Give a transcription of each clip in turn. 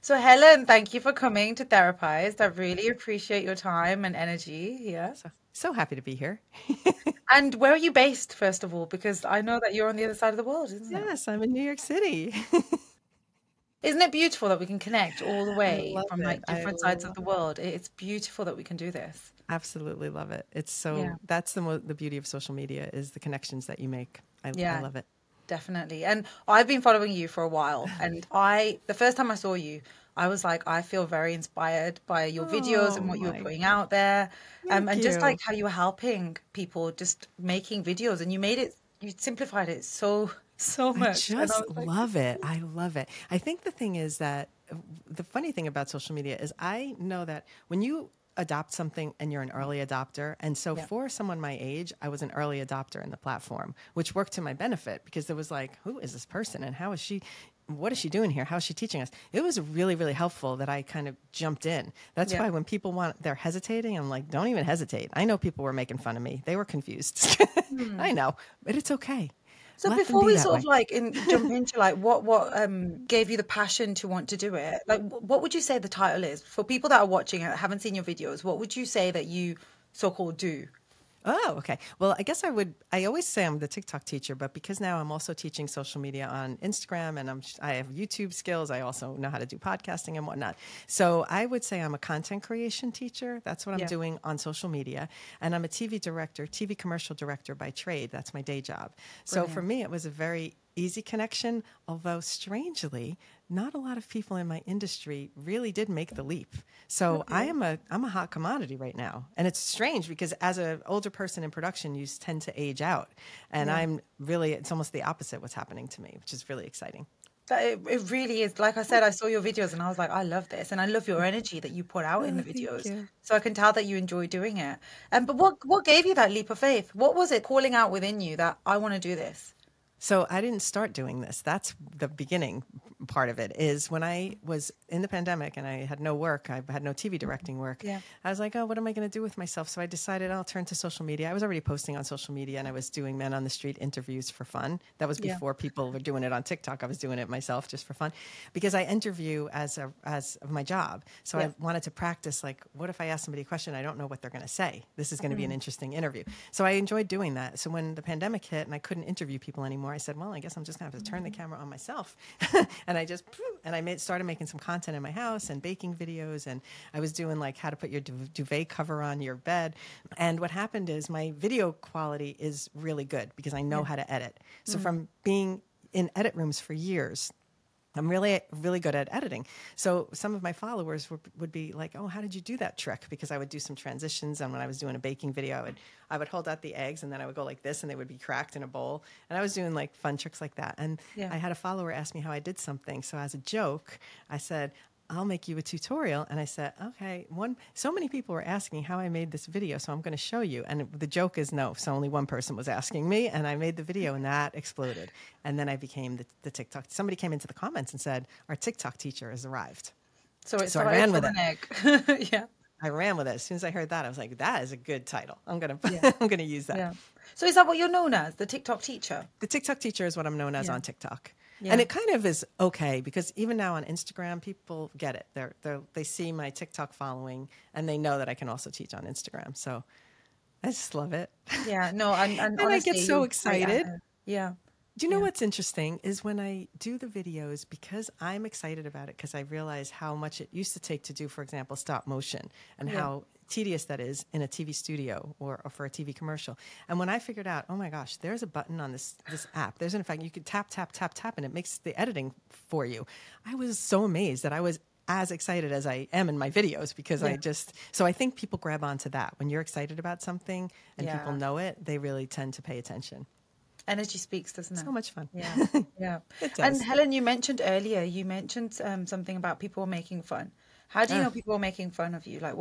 So, Helen, thank you for coming to Therapize. I really appreciate your time and energy here. So happy to be here. And where are you based, first of all? Because I know that you're on the other side of the world, isn't it? Yes, I'm in New York City. Isn't it beautiful that we can connect all the I way love from it. like different sides of the world? It's beautiful that we can do this. Absolutely love it. It's Yeah. so that's the beauty of social media is the connections that you make. I Yeah, love it. definitely. And I've been following you for a while. And the first time I saw you, I was like, I feel very inspired by your videos Oh and what you were my, putting out there. thank And just like you. how you were helping people just making videos and you simplified it so, so I much. And I just was like, love it. I love it. I think the thing is that the funny thing about social media is I know that when you adopt something and you're an early adopter, and so yeah, for someone my age, I was an early adopter in the platform, which worked to my benefit because there was like, who is this person and how is she? What is she doing here? How is she teaching us? It was really, really helpful that I kind of jumped in. That's yeah. why when people they're hesitating, I'm like, don't even hesitate. I know people were making fun of me. They were confused. Hmm. I know, but it's okay. So Let them before be we that sort of way. like jump into like what gave you the passion to want to do it, like what would you say the title is for people that are watching and haven't seen your videos? What would you say that you so-called do? Oh, okay. Well, I guess I always say I'm the TikTok teacher, but because now I'm also teaching social media on Instagram and I have YouTube skills. I also know how to do podcasting and whatnot. So I would say I'm a content creation teacher. That's what I'm Yeah, doing on social media. And I'm a TV director, TV commercial director by trade. That's my day job. So for brilliant. me, it was a very easy connection, although strangely, not a lot of people in my industry really did make the leap. So Okay. I'm a hot commodity right now. And it's strange because as an older person in production, you tend to age out. And Yeah. it's almost the opposite what's happening to me, which is really exciting. It really is. Like I said, I saw your videos and I was like, I love this. And I love your energy that you put out in the Oh, thank videos. you. So I can tell that you enjoy doing it. But what gave you that leap of faith? What was it calling out within you that I want to do this? So I didn't start doing this. That's the beginning part of it is when I was in the pandemic and I had no work, I had no TV directing work. Yeah. I was like, oh, what am I going to do with myself? So I decided I'll turn to social media. I was already posting on social media and I was doing men on the street interviews for fun. That was Yeah. before people were doing it on TikTok. I was doing it myself just for fun because I interview as of my job. So Yeah. I wanted to practice like, what if I ask somebody a question? I don't know what they're going to say. This is going to be an Mm. interesting interview. So I enjoyed doing that. So when the pandemic hit and I couldn't interview people anymore, I said, well, I guess I'm just going to have to turn the camera on myself. And I started making some content in my house and baking videos. And I was doing like how to put your duvet cover on your bed. And what happened is my video quality is really good because I know Yeah. how to edit. So Mm. from being in edit rooms for years, I'm really, really good at editing. So some of my followers would be like, "Oh, how did you do that trick?" Because I would do some transitions, and when I was doing a baking video, I would hold out the eggs, and then I would go like this, and they would be cracked in a bowl. And I was doing like fun tricks like that. And Yeah. I had a follower ask me how I did something. So as a joke, I said, I'll make you a tutorial. And I said, okay, so many people were asking how I made this video, so I'm going to show you. And the joke is no, so only one person was asking me, and I made the video, and that exploded. And then I became the TikTok. Somebody came into the comments and said, our TikTok teacher has arrived. So it So I started ran with from it. an egg. Yeah. I ran with it. As soon as I heard that, I was like, that is a good title. I'm gonna Yeah. I'm gonna use that. Yeah. So is that what you're known as, the TikTok teacher? The TikTok teacher is what I'm known as Yeah. on TikTok. And Yeah. it kind of is okay because even now on Instagram, people get it. They see my TikTok following and they know that I can also teach on Instagram. So I just love it. Yeah. No, and And I get honestly, so you're great at excited. it. Yeah. Do you know Yeah. what's interesting is when I do the videos, because I'm excited about it, because I realize how much it used to take to do, for example, stop motion and Yeah. how tedious that is in a TV studio or for a TV commercial. And when I figured out, oh my gosh, there's a button on this app. There's in fact you could tap, tap, tap, tap, and it makes the editing for you. I was so amazed that I was as excited as I am in my videos because Yeah. so I think people grab onto that. When you're excited about something and people Yeah. know it, they really tend to pay attention. Energy speaks, doesn't it? So much fun. Yeah. Yeah. It And does. Helen, you mentioned earlier, you mentioned something about people making fun. How do you Uh, know people are making fun of you? Like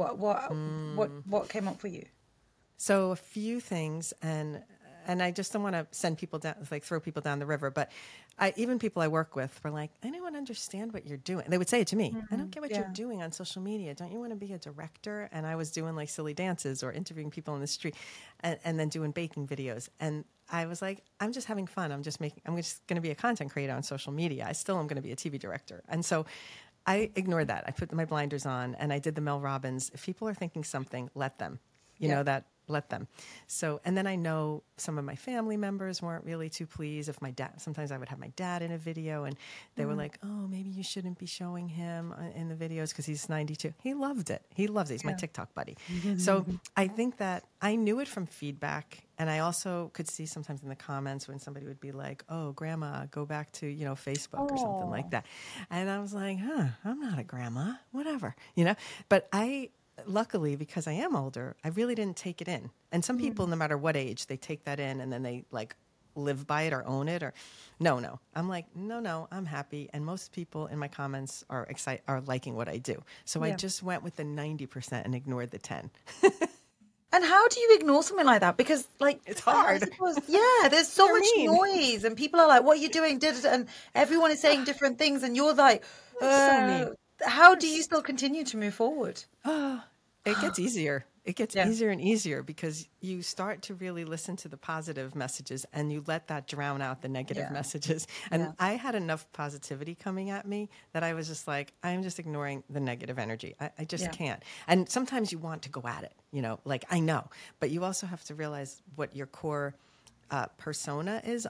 what came up for you? so a few things, and I just don't want to send people down, like throw people down the river. But even people I work with were like, I don't understand what you're doing. They would say it to me. I don't Mm, get what you're yeah. doing on social media. Don't you want to be a director? And I was doing like silly dances or interviewing people on the street, and then doing baking videos. And I was like, I'm just having fun. I'm just going to be a content creator on social media. I still am going to be a TV director. And so I ignored that. I put my blinders on and I did the Mel Robbins. If people are thinking something, let them. You Yeah. know that, let them. So, and then I know some of my family members weren't really too pleased. If my dad, sometimes I would have my dad in a video and they were like, oh, maybe you shouldn't be showing him in the videos because he's 92. He loved it. He loves it. He's my Yeah. TikTok buddy. So I think that I knew it from feedback. And I also could see sometimes in the comments when somebody would be like, oh, grandma, go back to, Facebook or something like Oh. that. And I was like, I'm not a grandma, whatever, But luckily, because I am older, I really didn't take it in. And some people, no matter what age, they take that in and then they like live by it or own it or no. I'm like, no, I'm happy. And most people in my comments are liking what I do. So I Yeah. just went with the 90% and ignored the 10. And how do you ignore something like that? Because, like, It's I hard. suppose, yeah, there's so They're much mean. noise, and people are like, "What are you doing?" And everyone is saying different things, and you're like, They're so mean. "How They're do you still continue to move forward?" It gets easier. It gets Yeah, easier and easier because you start to really listen to the positive messages and you let that drown out the negative yeah, messages. yeah, And I had enough positivity coming at me that I was just like, I'm just ignoring the negative energy. I just yeah, can't. And sometimes you want to go at it, like I know, but you also have to realize what your core persona is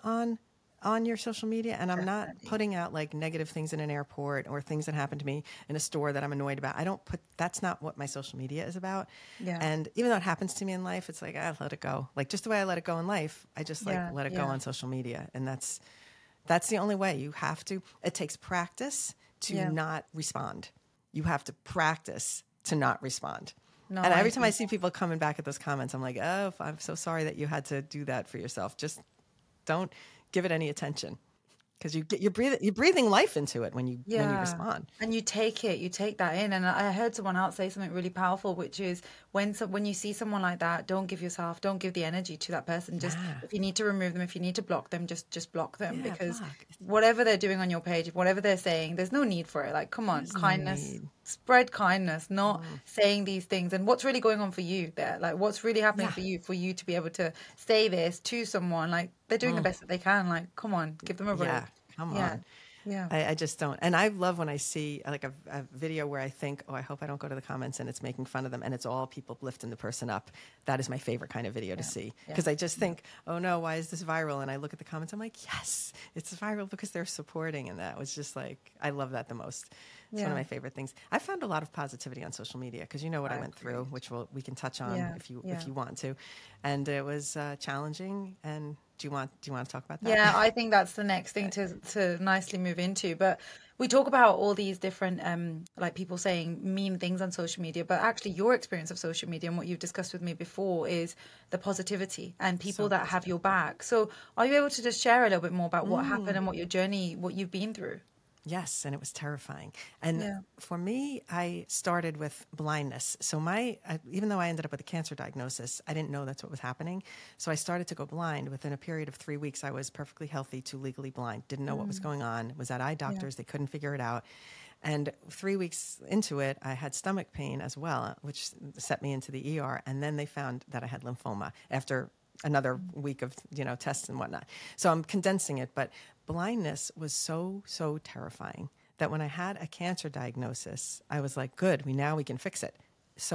on your social media. And I'm not definitely. putting out like negative things in an airport or things that happen to me in a store that I'm annoyed about. That's not what my social media is about. Yeah, And even though it happens to me in life, it's like, I let it go. Like just the way I let it go in life, I just like yeah, let it go yeah, on social media. And that's the only way. You have to, it takes practice to yeah. not respond. You have to practice to not respond. No, And I every time I agree. see people coming back at those comments, I'm like, oh, I'm so sorry that you had to do that for yourself. Just don't give it any attention because you're breathing life into it when you Yeah. respond. And you take that in. And I heard someone else say something really powerful, which is when you see someone like that, don't give the energy to that person. Just Yeah, if you need to remove them, if you need to block them, just block them yeah, because block. whatever they're doing on your page, whatever they're saying, there's no need for it. Like, come on, There's no kindness, need. spread kindness, not saying these things. And what's really going on for you there? Like, what's really happening Yeah, for you to be able to say this to someone? Like, they're doing the best that they can. Like, come on, give them a break. yeah. Come Yeah. on. Yeah. I just don't. And I love when I see like a video where I think, oh, I hope I don't go to the comments and it's making fun of them and it's all people lifting the person up. That is my favorite kind of video to Yeah. see. Yeah. Because I just think, oh no, why is this viral? And I look at the comments, I'm like, yes, it's viral because they're supporting. And that was just like, I love that the most. It's one of Yeah. my favorite things. I found a lot of positivity on social media because you know what I I went through, agree. which we can touch on Yeah. if Yeah. you want to, and it was challenging. And do you want to talk about that? Yeah, I think that's the next thing to nicely move into. But we talk about all these different like people saying mean things on social media, but actually your experience of social media and what you've discussed with me before is the positivity and people So that have positive. your back. So are you able to just share a little bit more about what happened and what your journey, what you've been through? Yes, and it was terrifying. And Yeah. for me, I started with blindness. So even though I ended up with a cancer diagnosis, I didn't know that's what was happening. So I started to go blind. Within a period of 3 weeks, I was perfectly healthy to legally blind. Didn't know what was going on. Was at eye Yeah. doctors. They couldn't figure it out. And 3 weeks into it, I had stomach pain as well, which set me into the ER. And then they found that I had lymphoma after another week of tests and whatnot. So I'm condensing it, but blindness was so terrifying that when I had a cancer diagnosis, I was like, good, we can fix it.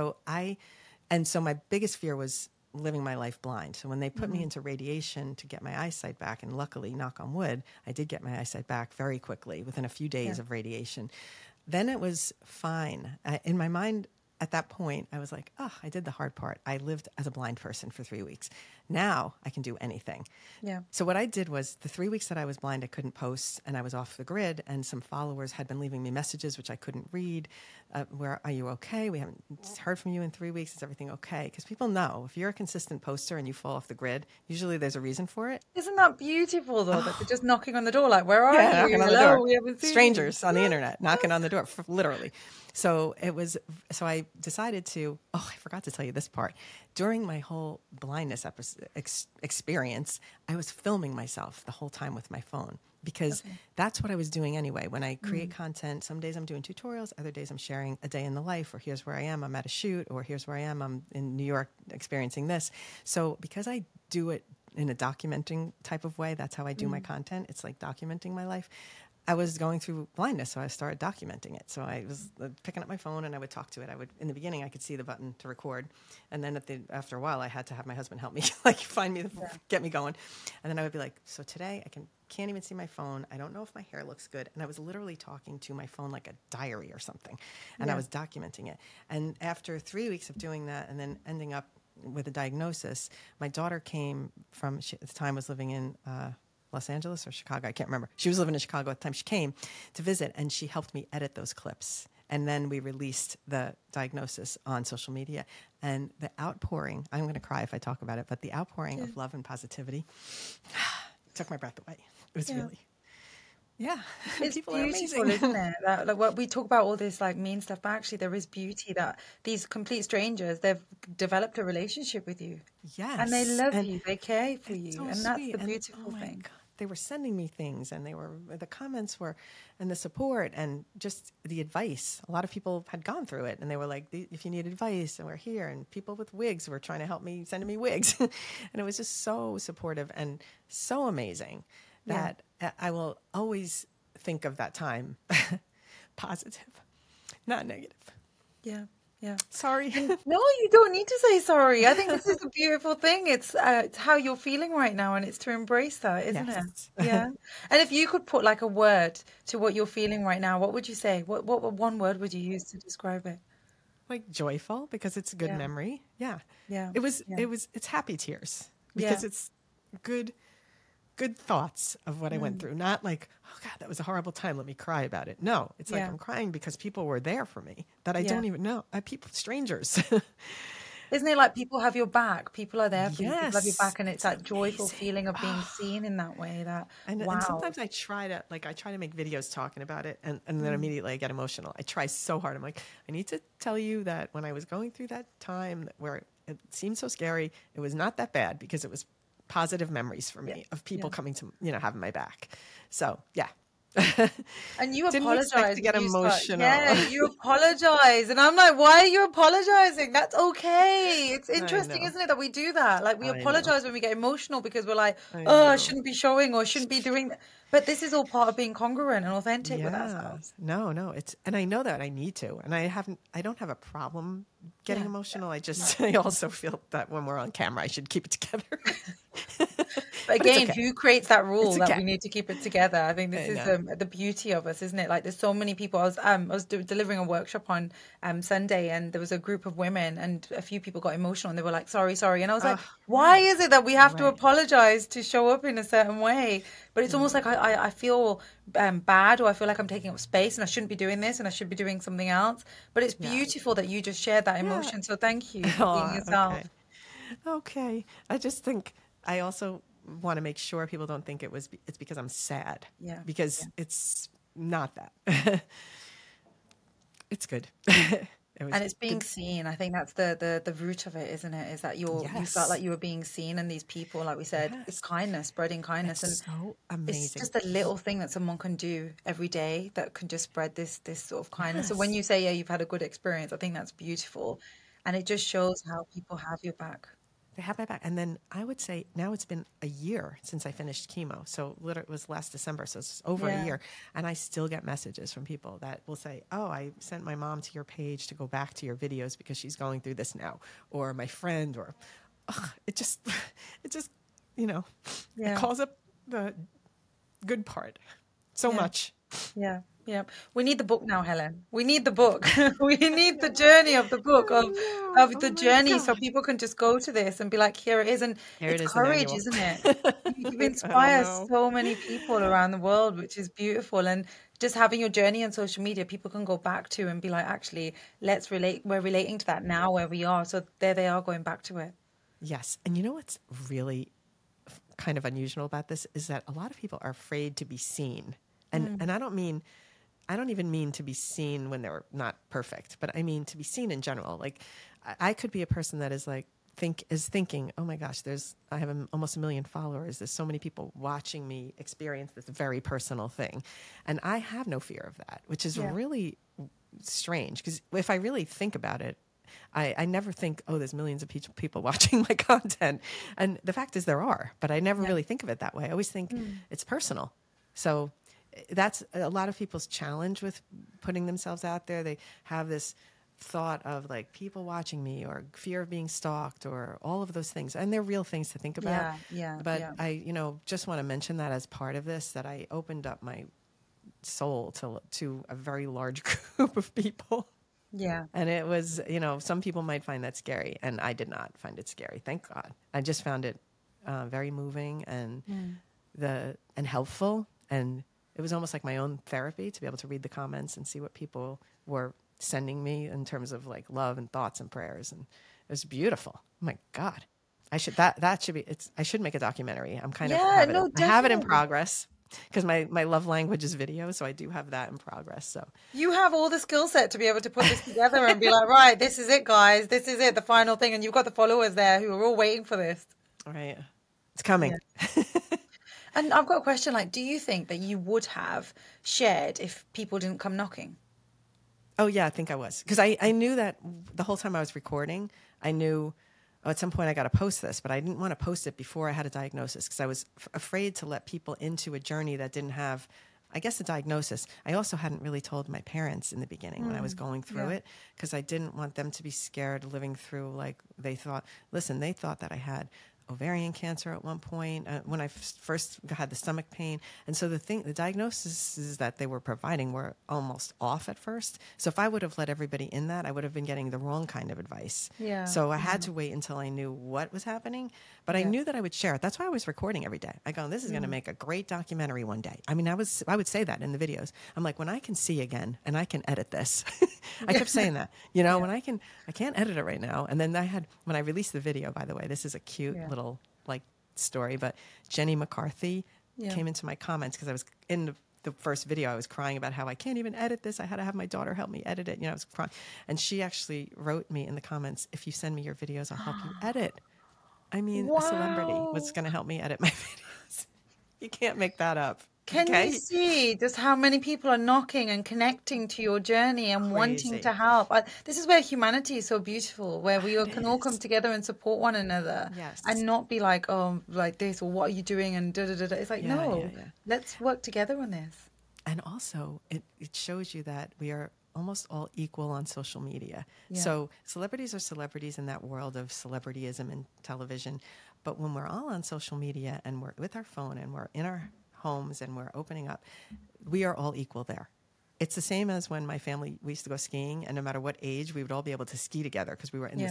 So my biggest fear was living my life blind. So when they put me into radiation to get my eyesight back, and luckily, knock on wood, I did get my eyesight back very quickly within a few days Yeah. of radiation. Then it was fine. In my mind, at that point, I was like, oh, I did the hard part. I lived as a blind person for 3 weeks. Now I can do anything. Yeah. So what I did was the 3 weeks that I was blind, I couldn't post and I was off the grid. And some followers had been leaving me messages, which I couldn't read. Where are you okay? We haven't heard from you in 3 weeks. Is everything okay? Because people know if you're a consistent poster and you fall off the grid, usually there's a reason for it. Isn't that beautiful though, that they're just knocking on the door like, where are Yeah, you? knocking on the Hello, door. we haven't seen you. Strangers on the internet knocking on the door, literally. So I decided to, I forgot to tell you this part. During my whole blindness experience, I was filming myself the whole time with my phone because that's what I was doing anyway. When I create content, some days I'm doing tutorials, other days I'm sharing a day in the life, or here's where I am, I'm at a shoot, or here's where I am, I'm in New York experiencing this. So because I do it in a documenting type of way, that's how I do my content. It's like documenting my life. I was going through blindness, so I started documenting it. So I was picking up my phone and I would talk to it. In the beginning, I could see the button to record, and then after a while, I had to have my husband help me, like find me, get me going, and then I would be like, so today I can't even see my phone. I don't know if my hair looks good, and I was literally talking to my phone like a diary or something, and I was documenting it. And after 3 weeks of doing that, and then ending up with a diagnosis, my daughter came from. She, at the time, was living in. Los Angeles or Chicago, I can't remember. She was living in Chicago at the time. She came to visit, and she helped me edit those clips. And then we released the diagnosis on social media. And the outpouring, I'm going to cry if I talk about it, but the outpouring of love and positivity took my breath away. It was really, it's people beautiful, are amazing. isn't it? That, like what we talk about, all this like mean stuff, but actually there is beauty that these complete strangers, they've developed a relationship with you. Yes. And they love you, they care for you. So And that's sweet. the And, beautiful oh my thing. God, they were sending me things, and the comments were, and the support, and just the advice. A lot of people had gone through it, and they were like, if you need advice, and we're here. And people with wigs were trying to help me, sending me wigs. And it was just so supportive and so amazing that I will always think of that time positive, not negative. Yeah. Yeah. Sorry. No, you don't need to say sorry. I think this is a beautiful thing. It's how you're feeling right now, and it's to embrace that, isn't it? Yes. Yeah. And if you could put like a word to what you're feeling right now, what would you say? What one word would you use to describe it? Like joyful, because it's a good Yeah. memory. Yeah. Yeah. It's happy tears, Yeah. because it's good thoughts of what I went through. Not like, oh God, that was a horrible time, let me cry about it. No, it's like Yeah. I'm crying because people were there for me that I Yeah. don't even know. People, strangers. Isn't it like people have your back? People are there for you. People have your Yes, back, and it's it's that joyful amazing. feeling of being seen in that way. That And wow. sometimes I try to make videos talking about it, and then immediately I get emotional. I try so hard. I'm like, I need to tell you that when I was going through that time where it seemed so scary, it was not that bad, because it was positive memories for me of people coming to, having my back. So yeah. And you Didn't expect apologize to when get you start. emotional. Yeah, you apologize. And I'm like, why are you apologizing? That's okay. It's I interesting, know. isn't it, that we do that? Like, we I know. apologize when we get emotional because we're like, I oh, I know. shouldn't be showing or shouldn't be doing that. But this is all part of being congruent and authentic with Yeah. ourselves. No, and I know that I need to, and I don't have a problem getting Yeah. emotional. I also feel that when we're on camera, I should keep it together. But But it's again, okay. who creates that rule It's that okay. we need to keep it together? I think this I is know. the beauty of us, isn't it? Like, there's so many people. I was delivering a workshop on Sunday, and there was a group of women, and a few people got emotional, and they were like, "Sorry, sorry," and I was like, "Why Right. is it that we have to Right. apologize to show up in a certain way?" But it's almost like I feel bad, or I feel like I'm taking up space, and I shouldn't be doing this, and I should be doing something else. But it's Yeah. beautiful that you just shared that Yeah. emotion. So thank you for being Oh, yourself. okay. Okay. I just think I also want to make sure people don't think it's because I'm sad, Yeah. because it's not that. It's good. It was And it's being good. seen. I think that's the root of it, isn't it? Is that you felt like Yes. you were being seen, and these people, like we said, it's Yes. kindness, spreading kindness, and It's so it's amazing. just a little thing that someone can do every day that can just spread this sort of kindness. So when Yes. you say, yeah, you've had a good experience, I think that's beautiful, and it just shows how people have your back. They have my back. And then I would say now it's been a year since I finished chemo. So literally it was last December. So it's over a Yeah. year. And I still get messages from people that will say, oh, I sent my mom to your page to go back to your videos because she's going through this now. Or my friend, or it just, it Yeah. calls up the good part so Yeah. much. Yeah, yeah. We need the book now, Helen. We need the book. We need the journey of the book I know. of Oh the my journey, so God. people can just go to this and be like, here it is. And Here it it's is, an courage, annual. isn't it? You I don't inspire know. so many people around the world, which is beautiful. And just having your journey on social media, people can go back to and be like, actually, let's relate. We're relating to that now where we are. So there they are going back to it. Yes. And you know what's really kind of unusual about this is that a lot of people are afraid to be seen. And I don't even mean to be seen when they're not perfect, but I mean to be seen in general. Like I could be a person that is like thinking, oh my gosh, I have almost 1 million followers. There's so many people watching me experience this very personal thing. And I have no fear of that, which is Yeah. really strange, because if I really think about it, I never think, oh, there's millions of people watching my content. And the fact is there are, but I never really think of it that way. I always think it's personal. So that's a lot of people's challenge with putting themselves out there. They have this thought of like people watching me or fear of being stalked or all of those things. And they're real things to think about. Yeah, yeah, But yeah. I, just want to mention that as part of this, that I opened up my soul to a very large group of people. Yeah. And it was, some people might find that scary, and I did not find it scary. Thank God. I just found it very moving and and helpful, and it was almost like my own therapy to be able to read the comments and see what people were sending me in terms of like love and thoughts and prayers, and it was beautiful. Oh my God, that should be. I should make a documentary. I'm kind of Yeah, no, I have it in definitely. progress because my love language is video, so I do have that in progress. So You have all the skill set to be able to put this together and be like, right, this is it, guys. This is it, the final thing. And you've got the followers there who are all waiting for this. all right, it's coming. Yeah. And I've got a question, like, do you think that you would have shared if people didn't come knocking? Oh, yeah, I think I was. Because I knew that the whole time I was recording, I knew, oh, at some point I got to post this, but I didn't want to post it before I had a diagnosis because I was afraid to let people into a journey that didn't have, I guess, a diagnosis. I also hadn't really told my parents in the beginning when I was going through Yeah. it because I didn't want them to be scared living through, like, they thought that I had ovarian cancer at one point when I first had the stomach pain. And so the diagnoses that they were providing were almost off at first. So if I would have let everybody in that, I would have been getting the wrong kind of advice. Yeah. So I had to wait until I knew what was happening, but I Yeah. knew that I would share it. That's why I was recording every day. I go, this is going to make a great documentary one day. I mean, I would say that in the videos. I'm like, when I can see again and I can edit this, I kept saying that, when I can't edit it right now. And then when I released the video, by the way, this is a cute little like story, but Jenny McCarthy came into my comments because I was in the first video. I was crying about how I can't even edit this. I had to have my daughter help me edit it. I was crying. And she actually wrote me in the comments, if you send me your videos, I'll help you edit. I mean, a celebrity was Wow. going to help me edit my videos. You can't make that up. Can you Okay? see just how many people are knocking and connecting to your journey and wanting to Crazy. help? This is where humanity is so beautiful, where we all It can all come is. together and support one another and Yes. not be like, oh, like this, or what are you doing? And da da da da. It's like, Yeah, yeah, no, yeah. let's work together on this. And also, it shows you that we are almost all equal on social media. Yeah. So celebrities are celebrities in that world of celebrityism and television. But when we're all on social media and we're with our phone and we're in our homes and we're opening up, we are all equal there. It's the same as when my family, we used to go skiing, and no matter what age, we would all be able to ski together because we were in Yeah.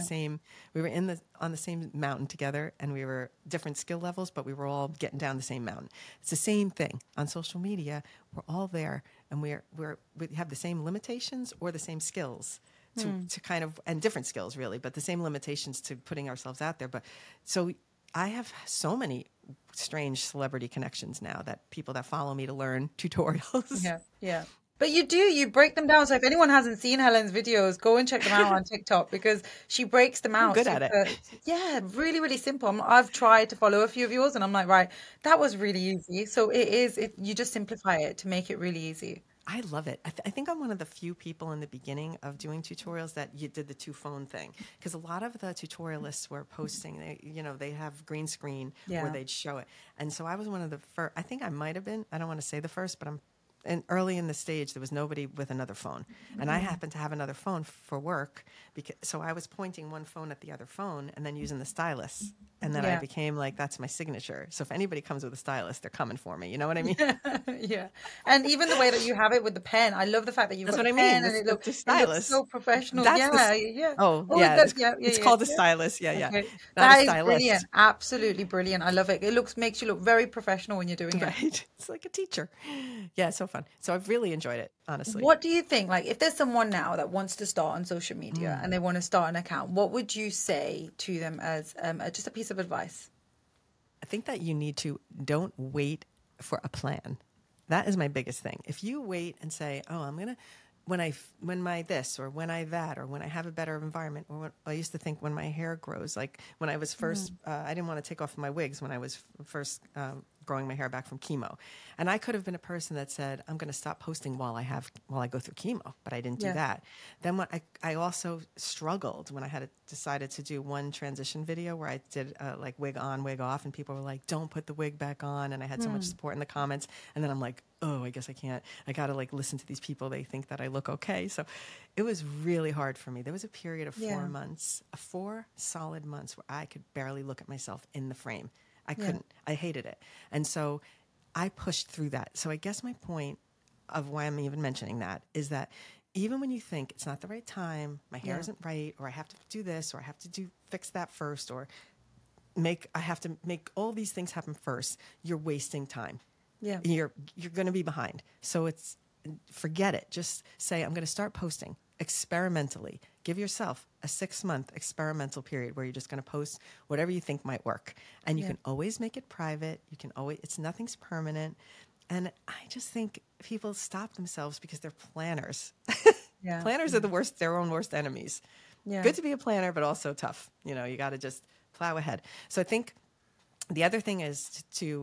on the same mountain together, and we were different skill levels, but we were all getting down the same mountain. It's the same thing on social media. We're all there, and we have the same limitations or the same skills to kind of, and different skills really, but the same limitations to putting ourselves out there. But so I have so many strange celebrity connections now, that people that follow me to learn tutorials. Yeah. Yeah. But you break them down. So if anyone hasn't seen Helen's videos, go and check them out on TikTok because she breaks them I'm out. good at it. Yeah, really, really simple. I've tried to follow a few of yours and I'm like, right, that was really easy. So you just simplify it to make it really easy. I love it. I think I'm one of the few people in the beginning of doing tutorials that you did the 2 phone thing, because a lot of the tutorialists were posting, they have green screen Yeah. where they'd show it. And so I was one of the first, I think I might have been, I don't want to say the first, but and early in the stage, there was nobody with another phone. And I happened to have another phone for work, so I was pointing one phone at the other phone and then using the stylus. And then I Yeah. became like, that's my signature. So if anybody comes with a stylus, they're coming for me. You know what I mean? Yeah. And even the way that you have it with the pen, I love the fact that you've That's got what the I mean. pen and The it looks stylus. so professional. That's Yeah, yeah. Oh, Oh, yeah. that, yeah, yeah, It's yeah, called a yeah. stylus. Yeah, yeah. Okay. Not a That is brilliant. stylist. Absolutely brilliant. I love it. It makes you look very professional when you're doing it. Right. It's like a teacher. Yeah, it's so fun. So I've really enjoyed it, honestly. What do you think? Like, if there's someone now that wants to start on social media and they want to start an account, what would you say to them as just a piece of advice? I think that you need to don't wait for a plan. That is my biggest thing. If you wait and say, "Oh, I'm gonna when my this or when I that or when I have a better environment," or I used to think when my hair grows, like when I was first, I didn't want to take off my wigs when I was first growing my hair back from chemo. And I could have been a person that said, I'm going to stop posting while I go through chemo, but I didn't do Yeah. that. Then when I also struggled when I had decided to do one transition video where I did like wig on, wig off, and people were like, don't put the wig back on. And I had so much support in the comments. And then I'm like, oh, I guess I can't. I got to like listen to these people. They think that I look okay. So it was really hard for me. There was a period of 4 months, 4 solid months where I could barely look at myself in the frame. I couldn't. I hated it. And so I pushed through that. So I guess my point of why I'm even mentioning that is that even when you think it's not the right time, my hair isn't right, or I have to do this, or I have to fix that first, or I have to make all these things happen first, you're wasting time. Yeah. You're going to be behind. So forget it. Just say, I'm going to start posting experimentally. Give yourself a 6-month experimental period where you're just going to post whatever you think might work. And you can always make it private. Nothing's permanent. And I just think people stop themselves because they're planners. Yeah. Planners are their own worst enemies. Yeah. Good to be a planner, but also tough. You got to just plow ahead. So I think the other thing is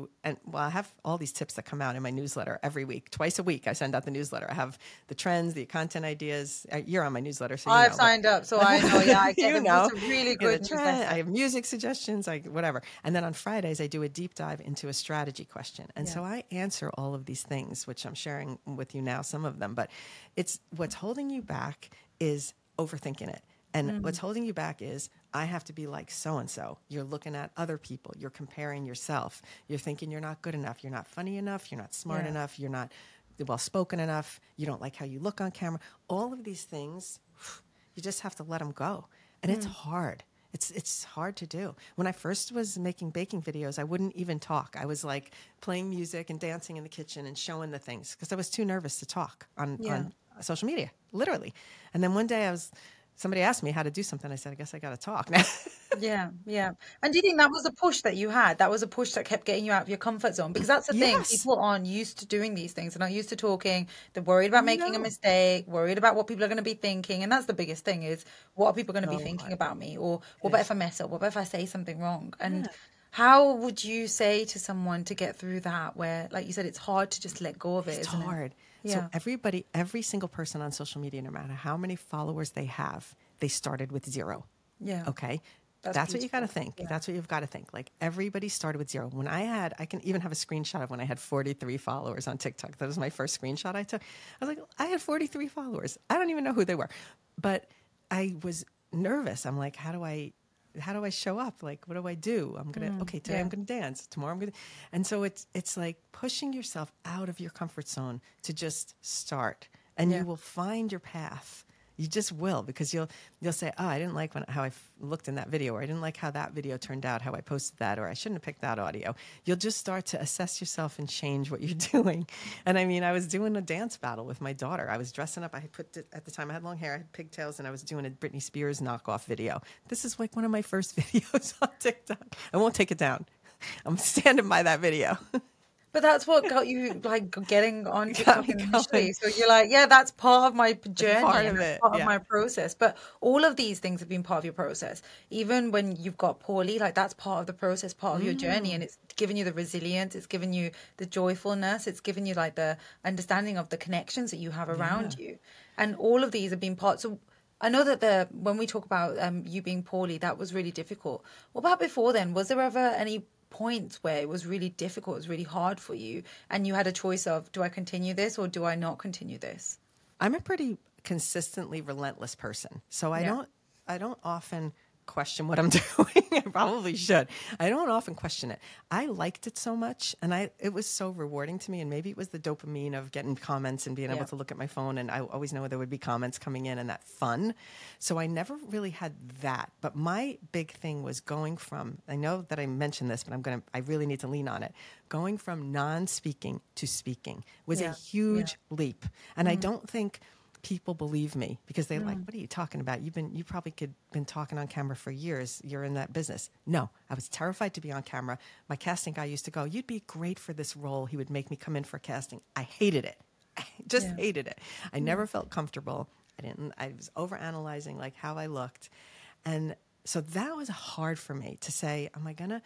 I have all these tips that come out in my newsletter every week. Twice a week, I send out the newsletter. I have the trends, the content ideas. You're on my newsletter, so I've signed up, so I know. Yeah, I get them. It's a really good newsletter. I have music suggestions, whatever. And then on Fridays, I do a deep dive into a strategy question. And so I answer all of these things, which I'm sharing with you now, some of them. But what's holding you back is overthinking it. And what's holding you back is, I have to be like so-and-so. You're looking at other people. You're comparing yourself. You're thinking you're not good enough. You're not funny enough. You're not smart enough. You're not well-spoken enough. You don't like how you look on camera. All of these things, you just have to let them go. And it's hard. It's hard to do. When I first was making baking videos, I wouldn't even talk. I was like playing music and dancing in the kitchen and showing the things because I was too nervous to talk on social media, literally. And then one day somebody asked me how to do something. I said, I guess I got to talk now. Yeah, yeah. And do you think that was a push that you had? That was a push that kept getting you out of your comfort zone? Because that's the thing. People aren't used to doing these things. They're not used to talking. They're worried about making a mistake, worried about what people are going to be thinking. And that's the biggest thing is, what are people going to be thinking about me? Or what about if I mess up? What about if I say something wrong? And how would you say to someone to get through that where, like you said, it's hard to just let go of it, It's isn't hard. it? So every single person on social media, no matter how many followers they have, they started with 0. Yeah. Okay. That's what you got to think. Yeah. That's what you've got to think. Like, everybody started with 0. When I can even have a screenshot of when I had 43 followers on TikTok. That was my first screenshot I took. I was like, I had 43 followers. I don't even know who they were, but I was nervous. I'm like, how do I show up? Like, what do I do? Today I'm gonna dance. Tomorrow I'm gonna, and so it's like pushing yourself out of your comfort zone to just start, and you will find your path. You just will, because you'll say, oh, I didn't like how I looked in that video, or I didn't like how that video turned out, how I posted that, or I shouldn't have picked that audio. You'll just start to assess yourself and change what you're doing. And I mean, I was doing a dance battle with my daughter. I was dressing up. At the time I had long hair, I had pigtails, and I was doing a Britney Spears knockoff video. This is like one of my first videos on TikTok. I won't take it down. I'm standing by that video. But that's what got you like getting on TikTok initially. So you're like, yeah, that's part of my journey, part and of that's it, part of my process. But all of these things have been part of your process. Even when you've got poorly, like that's part of the process, part of your journey, and it's given you the resilience, it's given you the joyfulness, it's given you like the understanding of the connections that you have around you, and all of these have been parts. So I know that when we talk about you being poorly, that was really difficult. What about before then? Was there ever any points where it was really difficult, it was really hard for you, and you had a choice of, do I continue this or do I not continue this? I'm a pretty consistently relentless person, so I don't often question what I'm doing. I probably should. I don't often question it. I liked it so much, and it was so rewarding to me, and maybe it was the dopamine of getting comments and being able to look at my phone, and I always know there would be comments coming in and that fun. So I never really had that. But my big thing was going from, I know that I mentioned this, but I really need to lean on it. Going from non-speaking to speaking was a huge leap. And I don't think people believe me, because they're like, what are you talking about? You probably been talking on camera for years. You're in that business. No, I was terrified to be on camera. My casting guy used to go, you'd be great for this role. He would make me come in for casting. I hated it. I just hated it. I never felt comfortable. I was overanalyzing like how I looked. And so that was hard for me to say, am I going to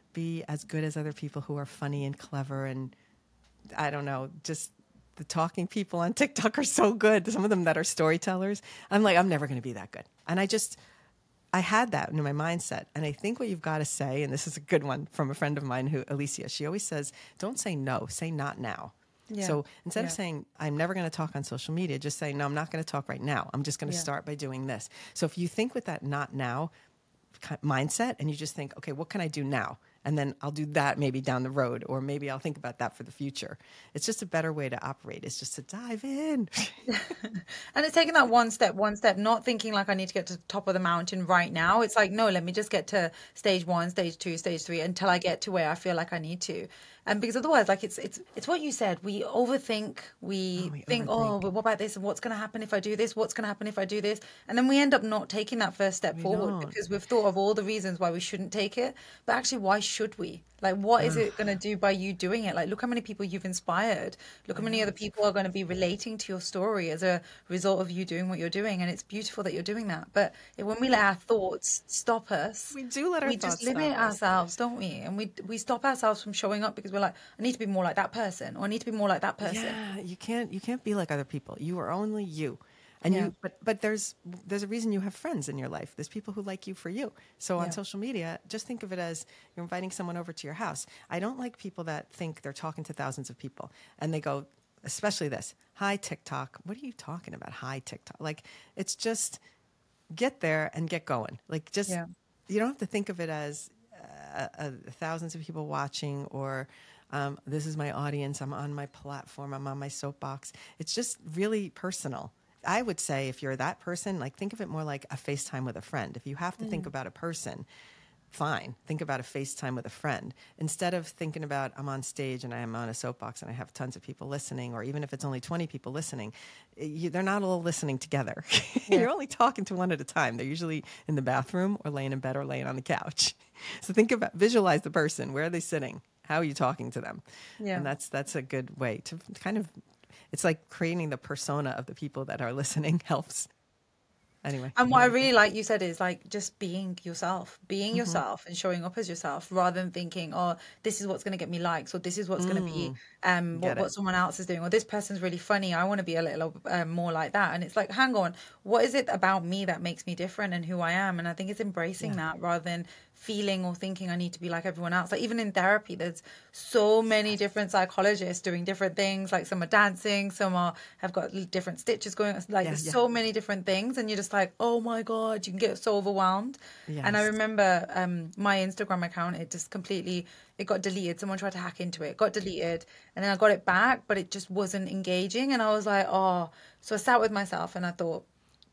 be as good as other people who are funny and clever and I don't know, just the talking people on TikTok are so good. Some of them that are storytellers. I'm like, I'm never going to be that good. And I had that in my mindset. And I think what you've got to say, and this is a good one from a friend of mine who, Alicia, she always says, don't say no, say not now. Yeah. So instead of Yeah. saying, I'm never going to talk on social media, just say, no, I'm not going to talk right now. I'm just going to Yeah. start by doing this. So if you think with that not now mindset and you just think, okay, what can I do now? And then I'll do that maybe down the road, or maybe I'll think about that for the future. It's just a better way to operate. It's just to dive in. And it's taking that one step, not thinking like I need to get to the top of the mountain right now. It's like, no, let me just get to stage 1, stage 2, stage 3 until I get to where I feel like I need to. And because otherwise, like it's what you said, we overthink, we We think, overthink. oh, but what about this? And what's going to happen if I do this? What's going to happen if I do this? And then we end up not taking that first step We forward don't. because we've thought of all the reasons why we shouldn't take it. But actually, why should we? Like, what is it going to do by you doing it? Like, look how many people you've inspired. Look how many other people are going to be relating to your story as a result of you doing what you're doing. And it's beautiful that you're doing that. But when we let our thoughts stop us, We do let our we just thoughts limit stop us. ourselves, don't we? And we stop ourselves from showing up because we're like, I need to be more like that person, or I need to be more like that person. Yeah, you can't be like other people. You are only you. And Yeah. but there's a reason you have friends in your life. There's people who like you for you. So on Yeah. social media, just think of it as you're inviting someone over to your house. I don't like people that think they're talking to thousands of people and they go, especially this, hi TikTok. What are you talking about? Hi TikTok. Like it's just get there and get going. Like just Yeah. you don't have to think of it as thousands of people watching or this is my audience. I'm on my platform. I'm on my soapbox. It's just really personal. I would say if you're that person, like think of it more like a FaceTime with a friend. If you have to think about a person, fine. Think about a FaceTime with a friend instead of thinking about I'm on stage and I am on a soapbox and I have tons of people listening, or even if it's only 20 people listening, they're not all listening together. Yeah. You're only talking to one at a time. They're usually in the bathroom or laying in bed or laying on the couch. So visualize the person. Where are they sitting? How are you talking to them? Yeah. And that's a good way to kind of, it's like creating the persona of the people that are listening helps. Anyway. And what I really like you said is like just being yourself and showing up as yourself rather than thinking, oh, this is what's going to get me likes, or this is what's going to be Get what it. someone else is doing, or this person's really funny. I want to be a little more like that. And it's like, hang on, what is it about me that makes me different and who I am? And I think it's embracing Yeah. that rather than feeling or thinking I need to be like everyone else. Like even in therapy, there's so many different psychologists doing different things. Like some are dancing, have got different stitches going on. Like Yeah, there's yeah. so many different things, and you're just like, oh my god, you can get so overwhelmed. And I Yes. remember my Instagram account, it got deleted. Someone tried to hack into it, got deleted, and then I got it back, but it just wasn't engaging. And I was like, oh. So I sat with myself and I thought,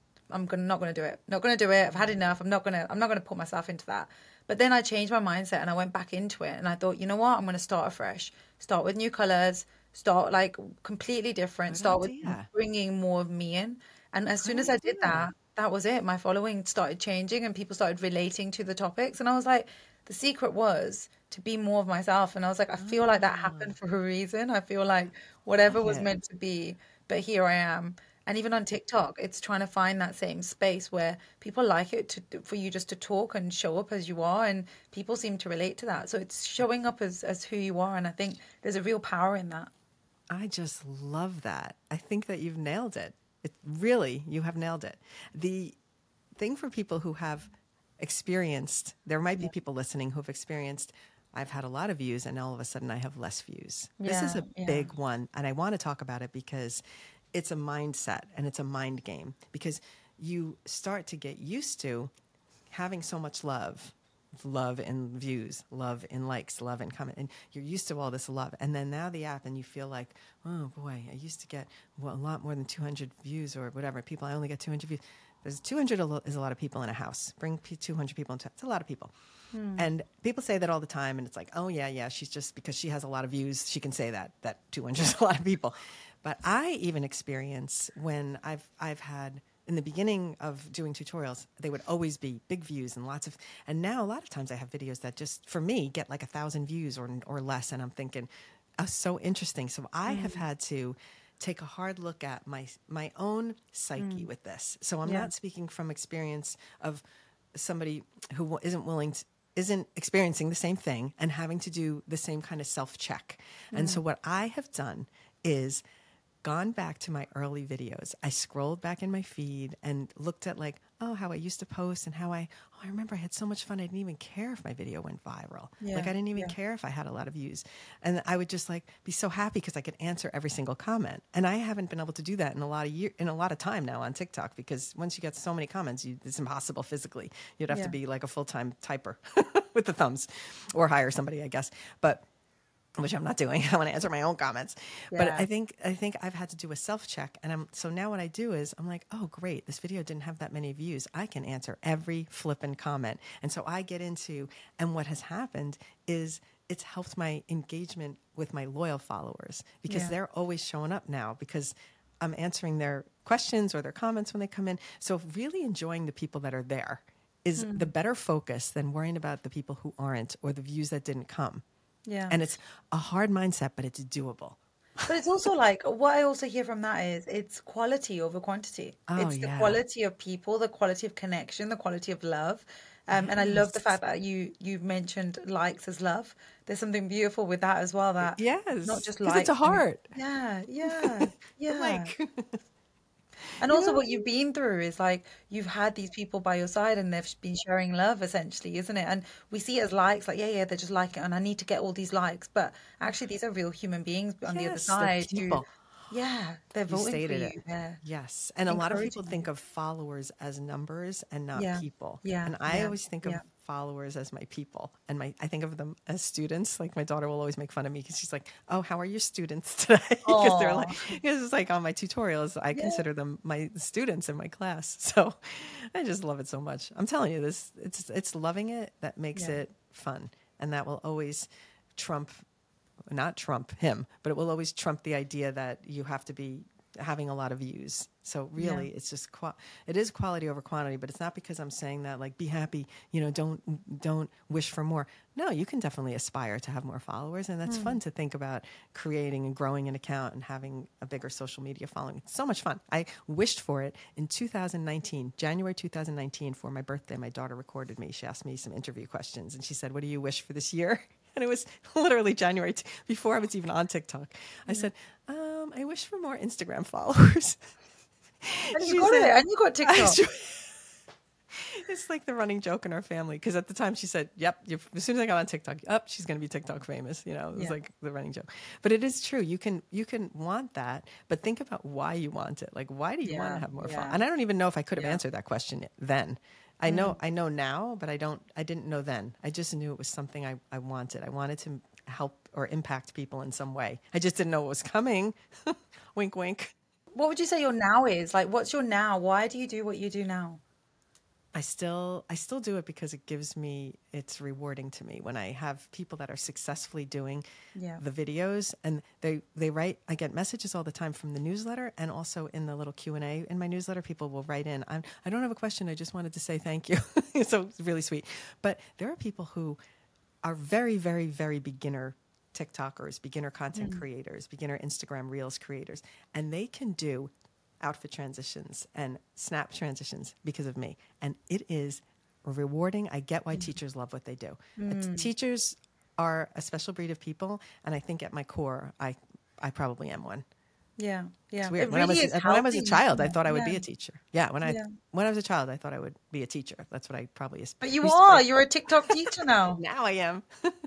not gonna do it. Not gonna do it. I've had enough. I'm not gonna put myself into that. But then I changed my mindset and I went back into it and I thought, you know what? I'm gonna start afresh. Start with new colors. Start like completely different. Good Start with idea. bringing more of me in. And as soon Good as I did idea. that, that was it. My following started changing and people started relating to the topics. And I was like, the secret was to be more of myself. And I was like, I feel like that happened for a reason. I feel like whatever Like was it. meant to be, but here I am. And even on TikTok, it's trying to find that same space where people like it for you just to talk and show up as you are. And people seem to relate to that. So it's showing up as who you are. And I think there's a real power in that. I just love that. I think that you've nailed it. It really, you have nailed it. The thing for people who have experienced, there might be Yeah. people listening who have experienced, I've had a lot of views and all of a sudden I have less views. This is Yeah. a Yeah. big one. And I want to talk about it because it's a mindset and it's a mind game because you start to get used to having so much love in views, love in likes, love in comment, and you're used to all this love. And then now the app, and you feel like, oh boy, I used to get a lot more than 200 views or whatever. People, I only get 200 views. There's 200 is a lot of people in a house. Bring 200 people into it's a lot of people. And people say that all the time, and it's like, oh yeah, she's just because she has a lot of views, she can say that 200 is a lot of people. But I even experience when I've had in the beginning of doing tutorials, they would always be big views and and now a lot of times I have videos that just for me get like 1,000 views or less, and I'm thinking, oh, so interesting. So I have had to take a hard look at my own psyche with this. So I'm Yeah. not speaking from experience of somebody who isn't willing to, isn't experiencing the same thing and having to do the same kind of self-check. And so what I have done is gone back to my early videos. I scrolled back in my feed and looked at like, oh, how I used to post and how I remember I had so much fun. I didn't even care if my video went viral. Yeah, Like I didn't even yeah. care if I had a lot of views. And I would just like be so happy because I could answer every single comment. And I haven't been able to do that in a lot of time now on TikTok, because once you get so many comments, it's impossible physically. You'd have Yeah. to be like a full-time typer with the thumbs, or hire somebody, I guess. But which I'm not doing. I want to answer my own comments. But Yeah. I think I've had to do a self-check. And so now what I do is I'm like, oh, great, this video didn't have that many views. I can answer every flippin' comment. And so I get into, and what has happened is it's helped my engagement with my loyal followers, because Yeah. they're always showing up now because I'm answering their questions or their comments when they come in. So really enjoying the people that are there is the better focus than worrying about the people who aren't or the views that didn't come. Yeah. And it's a hard mindset, but it's doable. But it's also like what I also hear from that is it's quality over quantity. Oh, It's the yeah. quality of people, the quality of connection, the quality of love. And I love the Yes. fact that you've mentioned likes as love. There's something beautiful with that as well. That not Yes, just because it's a likes. heart. Yeah, yeah, The yeah. like, And you also, know? what you've been through is like you've had these people by your side and they've been sharing love, essentially, isn't it? And we see it as likes, like, yeah, they're just liking it, and I need to get all these likes. But actually, these are real human beings on the other Yes, they're side who, people. yeah, they're You voting for stated you. it. They're Yes. And a lot of people encouraging think you. of followers as numbers and not Yeah, people. yeah, And I yeah, always think of yeah. followers as my people. And I think of them as students. Like my daughter will always make fun of me because she's like, oh, how are your students today? Because they're like, Oh, because it's like on my tutorials, I yeah, consider them my students in my class. So I just love it so much. I'm telling you this, it's loving it that makes yeah. it fun. And that will always trump, not trump him, but it will always trump the idea that you have to be having a lot of views. So Yeah. really, it's just it is quality over quantity. But it's not because I'm saying that like be happy, don't wish for more. No, you can definitely aspire to have more followers, and that's fun to think about creating and growing an account and having a bigger social media following. It's so much fun. I wished for it in 2019, January 2019, for my birthday. My daughter recorded me. She asked me some interview questions, and she said, "What do you wish for this year?" And it was literally January, before I was even on TikTok. I said, I wish for more Instagram followers. And you She got it, said, and you got TikTok. it's like the running joke in our family. Because at the time she said, yep, as soon as I got on TikTok, she's going to be TikTok famous. It was Yeah, like the running joke. But it is true. You can want that, but think about why you want it. Like, why do you want to yeah, have more fun? yeah, And I don't even know if I could have yeah. answered that question then. I know now, but I didn't know then. I just knew it was something I wanted. I wanted to help or impact people in some way. I just didn't know what was coming. Wink, wink. What would you say your now is? Like, what's your now? Why do you do what you do now? I still do it because it's rewarding to me when I have people that are successfully doing Yeah. the videos, and they write. I get messages all the time from the newsletter, and also in the little Q&A in my newsletter, people will write in, I don't have a question, I just wanted to say thank you. So it's really sweet. But there are people who are very, very, very beginner TikTokers, beginner content creators, beginner Instagram Reels creators, and they can do outfit transitions and snap transitions because of me. And it is rewarding. I get why teachers love what they do. Teachers are a special breed of people, and I think at my core, I probably am one. Yeah, It's yeah. weird. It really is When I was a helping, child, isn't I it? thought I would Yeah, be a teacher. Yeah, yeah. when I was a child, I thought I would be a teacher. That's what I probably But you used to are. like. You're a TikTok teacher now. Now I am.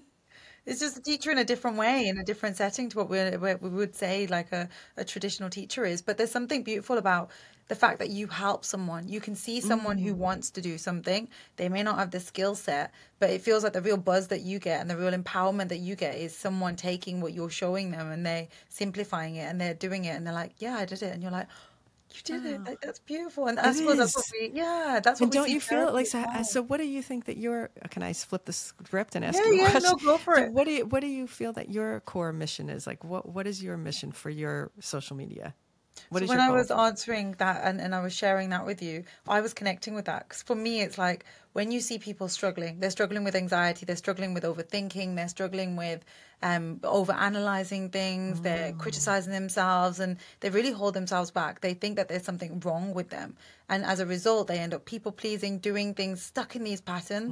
It's just a teacher in a different way, in a different setting to what we would say like a traditional teacher is. But there's something beautiful about the fact that you help someone. You can see someone who wants to do something. They may not have the skill set, but it feels like the real buzz that you get and the real empowerment that you get is someone taking what you're showing them and they simplifying it and they're doing it and they're like, yeah, I did it. And you're like, you did it. Oh, Like, that's beautiful. And I it suppose that's what is. that's what And we don't see you in feel it therapy like as so? well. So, what do you think that your? Can I flip the script and Yeah, ask you a yeah, no, question? go for So, it. what do you feel that your core mission is? Like, what is your mission for your social media? What So is when your I goal was for it? answering that and I was sharing that with you, I was connecting with that. Because for me, it's like when you see people struggling, they're struggling with anxiety, they're struggling with overthinking, they're struggling with over analyzing things, they're criticizing themselves, and they really hold themselves back. They think that there's something wrong with them. And as a result, they end up people pleasing, doing things, stuck in these patterns.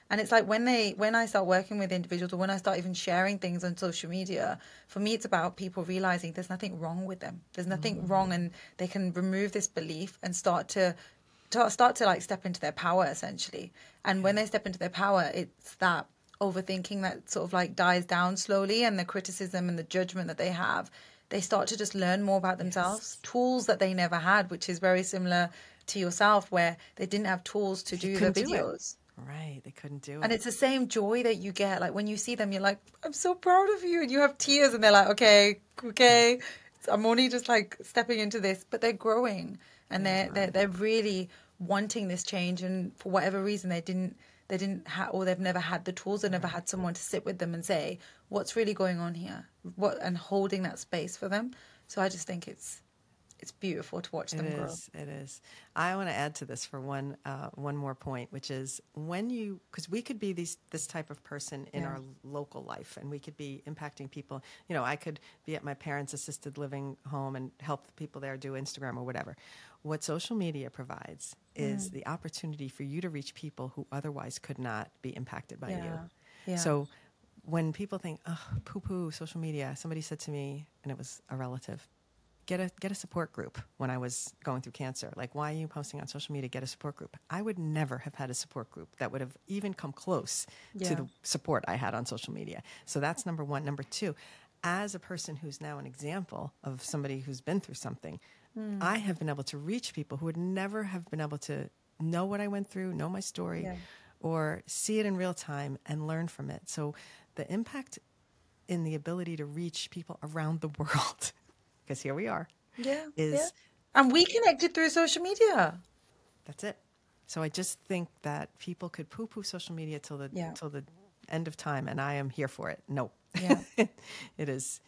And it's like when I start working with individuals, or when I start even sharing things on social media, for me it's about people realizing there's nothing wrong with them. There's nothing wrong, and they can remove this belief and start to like step into their power essentially. And when they step into their power, it's that overthinking that sort of like dies down slowly, and the criticism and the judgment that they have, they start to just learn more about themselves, tools that they never had, which is very similar to yourself, where they didn't have tools to They do the couldn't do it. videos. Right. They couldn't do And it. it's the same joy that you get. Like when you see them, you're like, I'm so proud of you. And you have tears, and they're like, okay, okay. I'm only just like stepping into this, but they're growing, and They they're really wanting this change. And for whatever reason, they didn't have, or they've never had the tools, or never had someone to sit with them and say, what's really going on here? And holding that space for them. So I just think it's beautiful to watch It them grow. is. It is. I want to add to this for one more point, which is because we could be this type of person in Yeah. our local life, and we could be impacting people. You know, I could be at my parents' assisted living home and help the people there do Instagram or whatever. What social media provides is the opportunity for you to reach people who otherwise could not be impacted by you. Yeah. Yeah. So when people think, oh, poo-poo, social media, somebody said to me, and it was a relative, get a support group when I was going through cancer. Like, why are you posting on social media? Get a support group. I would never have had a support group that would have even come close to Yeah. the support I had on social media. So that's number one. Number two, as a person who's now an example of somebody who's been through something, I have been able to reach people who would never have been able to know what I went through, know my story, Yeah. or see it in real time and learn from it. So the impact in the ability to reach people around the world, because here we are, Yeah. is Yeah. And we connected through social media. that's it. So I just think that people could poo-poo social media Yeah. till the end of time, and I am here for it. No, Yeah. it is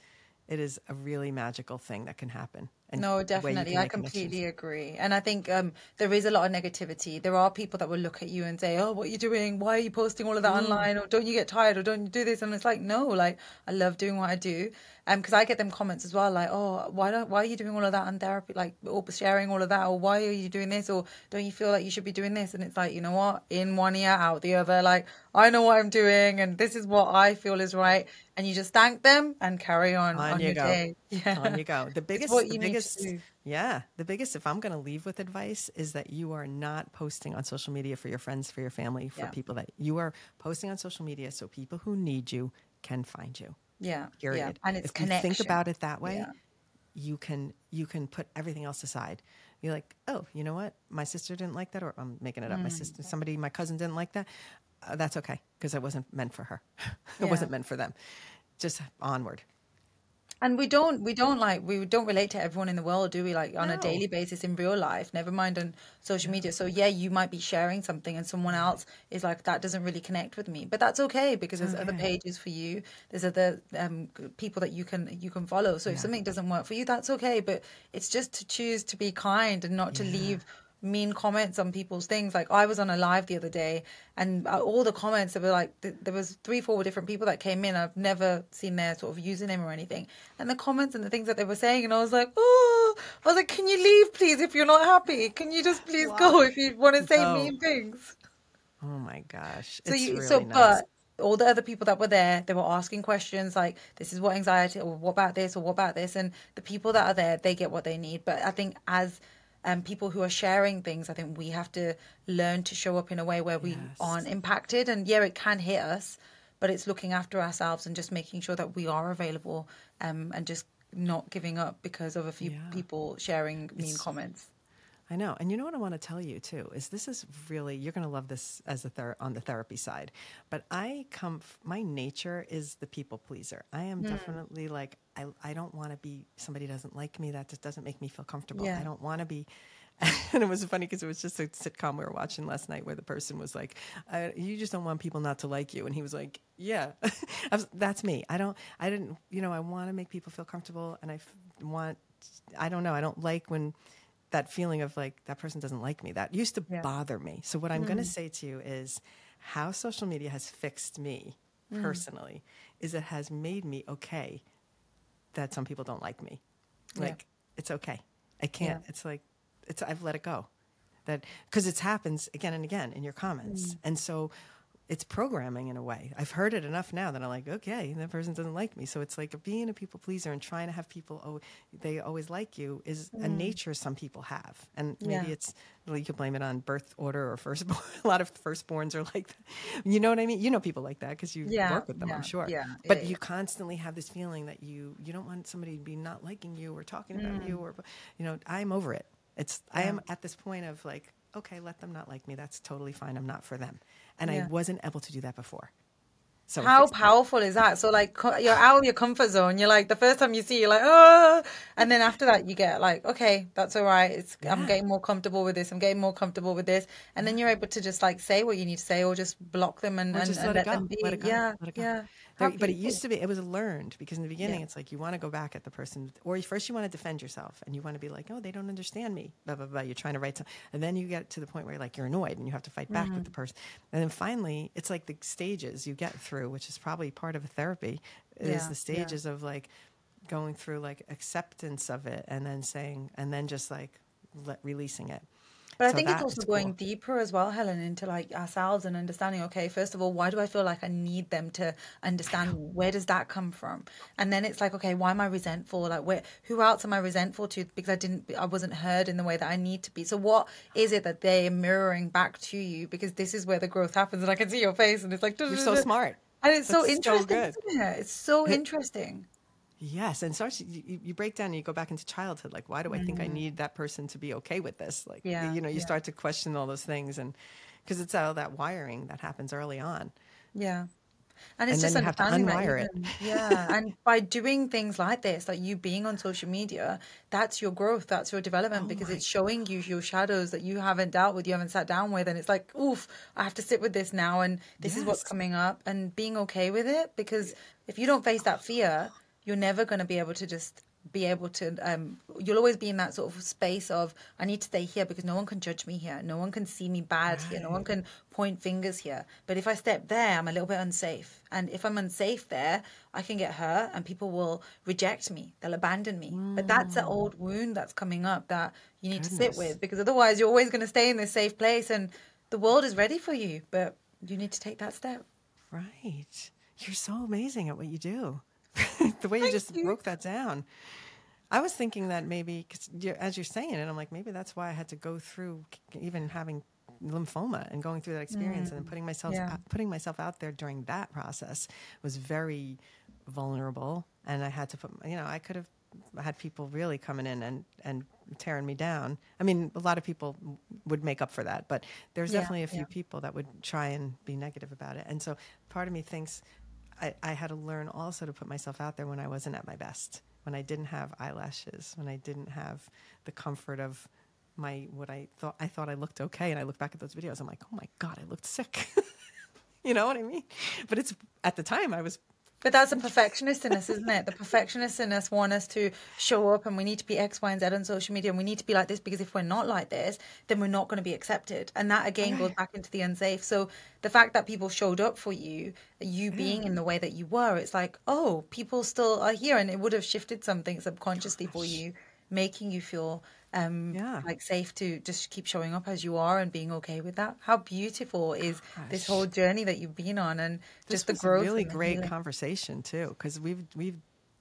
a really magical thing that can happen, and No, the way you definitely. can I make connections. completely agree. And I think there is a lot of negativity. There are people that will look at you and say, "Oh, what are you doing? Why are you posting all of that online? Or don't you get tired? Or don't you do this?" And it's like, no, like I love doing what I do. Because I get them comments as well, like, "Oh, why are you doing all of that on therapy? Like, or sharing all of that? Or why are you doing this? Or don't you feel like you should be doing this?" And it's like, you know what? In one ear, out the other. Like, I know what I'm doing, and this is what I feel is right. And you just thank them and carry On on you your go. day. On Yeah, you go. it's what The you need to biggest, do. yeah, the biggest, if I'm going to leave with advice, is that you are not posting on social media for your friends, for your family, for Yeah. people that you are posting on social media so people who need you can find you. Yeah, yeah, Period. and it's If you think connection. about it that way, Yeah, you can put everything else aside. You're like, oh, you know what? My sister didn't like that, or I'm making it up. My cousin didn't like that. That's okay because it wasn't meant for her. It yeah. wasn't meant for them. Just onward. And we don't relate to everyone in the world, do we? Like on a No. daily basis in real life, never mind on social media. So yeah, you might be sharing something and someone else is like, that doesn't really connect with me. But that's okay because It's there's other okay. pages for you. There's other people that you can follow. So if Yeah. something doesn't work for you, that's okay. But it's just to choose to be kind and not to Yeah. leave mean comments on people's things. Like I was on a live the other day, and all the comments, there were like there was 3 4 different people that came in. I've never seen their sort of username or anything, and the comments and the things that they were saying, and I was like, oh, I was like, can you leave please if you're not happy? Can you just please Wow. go if you want to say Go. mean things? Oh my gosh. So It's you really so nice. but all the other people that were there, they were asking questions like, this is what anxiety, or what about this, or what about this, and the people that are there, they get what they need. But I think as people who are sharing things, I think we have to learn to show up in a way where we aren't Yes. impacted. And yeah, it can hit us, but it's looking after ourselves and just making sure that we are available, and just not giving up because of a few Yeah. people sharing mean It's comments. I know. And you know what I want to tell you too is this is really you're going to love this as on the therapy side. But my nature is the people pleaser. I am definitely like I don't want to be somebody doesn't like me, that just doesn't make me feel comfortable. Yeah. I don't want to be and it was funny because it was just a sitcom we were watching last night where the person was like, "You just don't want people not to like you," and he was like, "Yeah, that's me. I didn't, I want to make people feel comfortable, and I don't know, I don't like when that feeling of like that person doesn't like me. That used to Yeah. bother me. So what I'm going to say to you is how social media has fixed me personally is it has made me okay that some people don't like me. Yeah. Like it's okay. I Yeah. can't. It's like I've let it go. That because it happens again and again in your comments, and so it's programming in a way. I've heard it enough now that I'm like, okay, that person doesn't like me. So it's like being a people pleaser and trying to have people, they always like you is a nature some people have. And Yeah. maybe it's, well, you could blame it on birth order or firstborn. A lot of firstborns are like that. You know what I mean? You know people like that because you Yeah. work with them, I'm sure. Yeah. But you constantly have this feeling that you don't want somebody to be not liking you or talking about you or, I'm over it. I am at this point of like, okay, let them not like me. That's totally fine. I'm not for them. And I Yeah. wasn't able to do that before. So I How fixed it. powerful is that? So like you're out of your comfort zone. You're like the first time you see, you're like, oh, and then after that you get like, okay, that's all right. I'm Yeah. getting more comfortable with this. I'm getting more comfortable with this, and then you're able to just like say what you need to say, or just block them and Or just and let it let go. them Let be. it go. Yeah, Let it go. yeah. How But it beautiful. used to be, it was learned because in the Yeah, beginning, it's like you want to go back at the person, or first you want to defend yourself and you want to be like, oh, they don't understand me, blah, blah, blah. You're trying to write something. And then you get to the point where you're annoyed and you have to fight back with the person. And then finally, it's like the stages you get through, which is probably part of a therapy, is yeah, the yeah. stages of like going through like acceptance of it and then saying, and then just like releasing it. But I So think it's that also is going cool. deeper as well, Helen, into like ourselves and understanding, okay, first of all, why do I feel like I need them to understand me? Where does that come from? And then it's like, okay, why am I resentful? Like who else am I resentful to because I wasn't heard in the way that I need to be. So what is it that they're mirroring back to you? Because this is where the growth happens. And I can see your face and it's like, You're so smart. and it's so That's so interesting, good. isn't it? It's so It, interesting. Yes, and starts you break down and you go back into childhood. Like, why do I think I need that person to be okay with this? Like, Yeah, you yeah. start to question all those things, and because it's all that wiring that happens early on, Yeah. And it's and then just you have to understanding that unwire it. even, yeah. And by doing things like this, like you being on social media, that's your growth, that's your development Oh because my it's showing you your shadows that you haven't dealt with, you haven't sat down with. And it's like, oof, I have to sit with this now. And this is what's yes, coming up and being okay with it. Because if you don't face that fear, you're never going to be able to just be able to you'll always be in that sort of space of I need to stay here because no one can judge me here, no one can see me bad here, no one right. can point fingers here. But if I step there, I'm a little bit unsafe, and if I'm unsafe there, I can get hurt and people will reject me, they'll abandon me. But that's an Mm, old wound that's coming up that you need to sit goodness, with, because otherwise you're always going to stay in this safe place and the world is ready for you, but you need to take that step. right? You're so amazing at what you do. The way you Thank just you. broke that down. I was thinking that maybe, cause as you're saying it, I'm like, maybe that's why I had to go through even having lymphoma and going through that experience and then Yeah. putting myself out there during that process was very vulnerable. And I had to put, I could have had people really coming in and tearing me down. I mean, a lot of people would make up for that, but there's Yeah. definitely a Yeah. few people that would try and be negative about it. And so part of me thinks I had to learn also to put myself out there when I wasn't at my best, when I didn't have eyelashes, when I didn't have the comfort of what I thought I looked okay, and I look back at those videos, I'm like, oh my god, I looked sick. You know what I mean? But it's at the time I was. But that's the perfectionist in us, isn't it? The perfectionist in us want us to show up and we need to be X, Y, and Z on social media and we need to be like this because if we're not like this, then we're not going to be accepted. And that again goes Right. back into the unsafe. So the fact that people showed up for you, you Yeah. being in the way that you were, it's like, oh, people still are here and it would have shifted something subconsciously for Gosh. you, making you feel Yeah. like safe to just keep showing up as you are and being okay with that. How beautiful is this whole Gosh. journey that you've been on and just This the was a growth really and the great healing. conversation too, because we've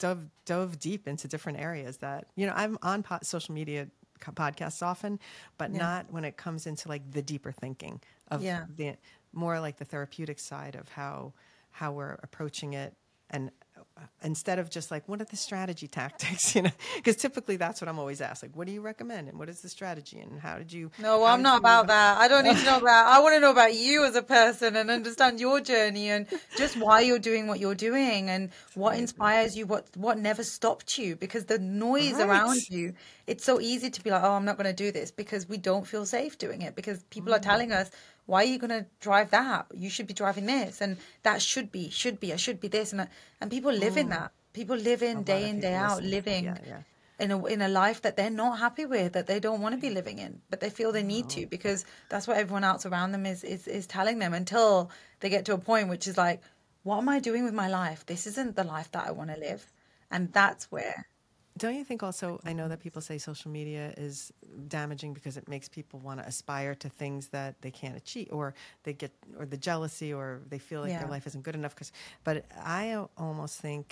dove deep into different areas that I'm on social media podcasts often, but Yeah. not when it comes into like the deeper thinking of Yeah. the more like the therapeutic side of how we're approaching it, and instead of just like what are the strategy tactics, because typically that's what I'm always asked, like what do you recommend and what is the strategy and No, how I'm did not you move about on? that. I don't need to know about. I want to know about you as a person and understand your journey and just why you're doing what you're doing and It's what amazing. inspires you, what never stopped you. Because the noise around Right. you, it's so easy to be like, oh, I'm not going to do this because we don't feel safe doing it because people are telling us, why are you going to drive that? You should be driving this, and that I should be this, and people live in Mm. that. People live A lot of in, day people out, listen. Yeah, living yeah. in a life that they're not happy with, that they don't want to be living in, but they feel they need No. to because that's what everyone else around them is telling them until they get to a point which is like, what am I doing with my life? This isn't the life that I want to live. And that's where, Don't you think also, I know that people say social media is damaging because it makes people want to aspire to things that they can't achieve, or they get, or the jealousy, or they feel like their Yeah. life isn't good enough. But I almost think,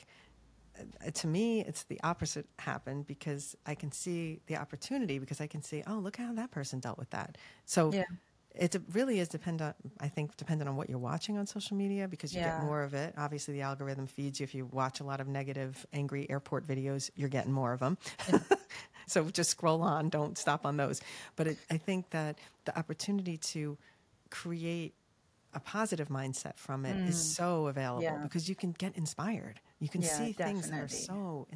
to me, it's the opposite happened, because I can see the opportunity, because I can see, oh, look how that person dealt with that. So Yeah. it really is dependent on what you're watching on social media, because you get Yeah. more of it. Obviously, the algorithm feeds you. If you watch a lot of negative, angry airport videos, you're getting more of them. Yeah. So just scroll on. Don't stop on those. But I think that the opportunity to create a positive mindset from it is so available, Yeah. because you can get inspired. You can Yeah, see things that are definitely.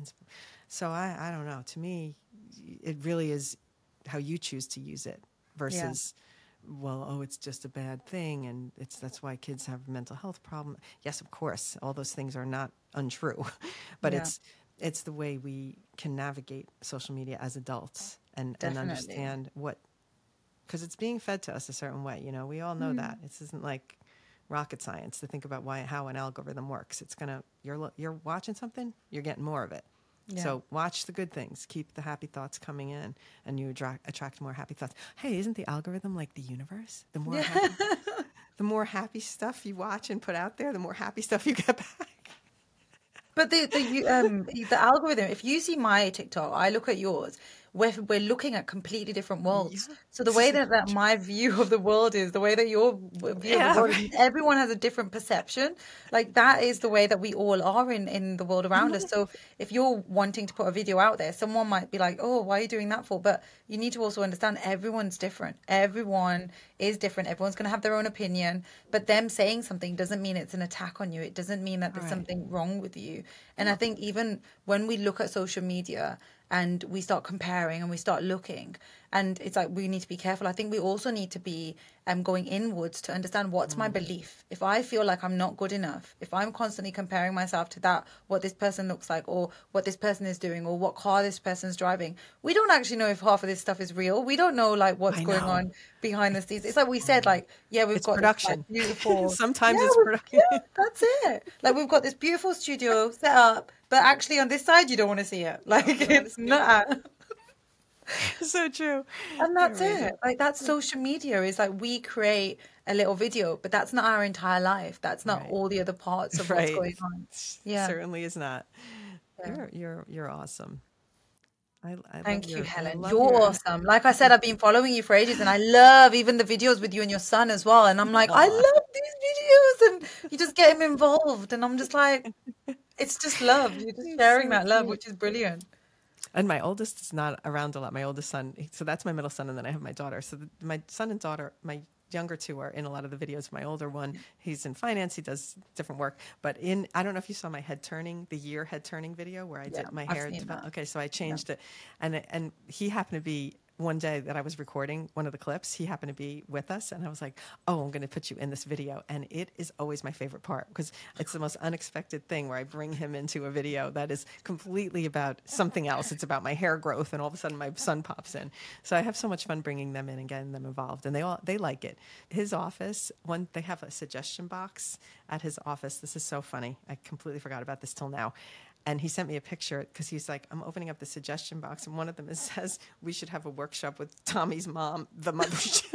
so I don't know. To me, it really is how you choose to use it Yeah. versus, well, oh, it's just a bad thing, and that's why kids have mental health problem. Yes, of course, all those things are not untrue, but Yeah. it's the way we can navigate social media as adults, and Definitely. understand what, because it's being fed to us a certain way. We all know that. This isn't like rocket science to think about how an algorithm works. It's gonna, you're watching something, you're getting more of it. Yeah. So watch the good things, keep the happy thoughts coming in, and you attract more happy thoughts. Hey, isn't the algorithm like the universe? Yeah. The more happy stuff you watch and put out there, the more happy stuff you get back. But the algorithm, if you see my TikTok, I look at yours, we're looking at completely different Yeah, worlds. So the this way is that my view of the world is, the way that your view of the yeah, world is, right. everyone has a different perception. Like that is the way that we all are in the world around us. So if you're wanting to put a video out there, someone might be like, "Oh, why are you doing that for?" But you need to also understand everyone's different. Everyone is different. Everyone's going to have their own opinion. But them saying something doesn't mean it's an attack on you. It doesn't mean that All there's right. something wrong with you. And I No, think even when we look at social media and we start comparing and we start looking, and it's like we need to be careful. I think we also need to be going inwards to understand what's my belief. If I feel like I'm not good enough, if I'm constantly comparing myself to that, what this person looks like, or what this person is doing, or what car this person's driving, we don't actually know if half of this stuff is real. We don't know like what's I going know. on behind the scenes. It's like we said, Um, like, yeah, we've it's got this like production. beautiful, yeah, Sometimes it's yeah, production. that's it. Like we've got this beautiful studio set up, but actually on this side you don't want to see it. Like No, you don't want to it's see it. not. So true. And You're that's it. amazing. Like that's social media is like we create a little video, but that's not our entire life. That's not Right. all the other parts of what's Right. going on. Yeah. Certainly is not. Yeah. You're awesome. I love Thank you, your I Helen. love You're your awesome. Like I said, I've been following you for ages and I love even the videos with you and your son as well. And I'm like, I aw. love these videos. And you just get him involved. And I'm just like, it's just love. You're just It's sharing so that love, cute. which is brilliant. And my oldest is not around a lot. My oldest son, so that's my middle son, and then I have my daughter. So my son and daughter, my younger two are in a lot of the videos. My older one, he's in finance. He does different work. But I don't know if you saw my the year head turning video where I Yeah, did my I've hair. seen that. Okay, so I Yeah. changed it, and he happened to be one day that I was recording one of the clips. He happened to be with us, and I was like, "Oh, I'm going to put you in this video." And it is always my favorite part because it's the most unexpected thing where I bring him into a video that is completely about something else. It's about my hair growth, and all of a sudden my son pops in. So I have so much fun bringing them in and getting them involved, and they like it. His office, they have a suggestion box at his office. This is so funny. I completely forgot about this till now. And he sent me a picture because he's like, I'm opening up the suggestion box, and one of them says we should have a workshop with Tommy's mom, the mothership,